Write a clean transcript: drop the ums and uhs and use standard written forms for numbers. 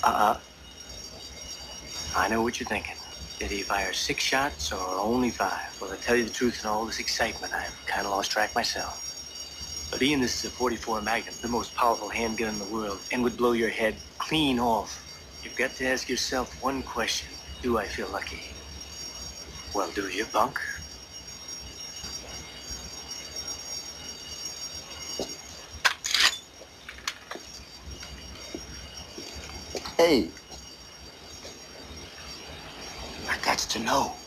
Uh, I know what you're thinking. Did he fire 6 shots or only 5? Well, to tell you the truth, in all this excitement, I've kind of lost track myself. But Ian, this is a 44 Magnum, the most powerful handgun in the world, and would blow your head clean off. You've got to ask yourself one question. Do I feel lucky? Well, do you, punk? Hey. I got to know.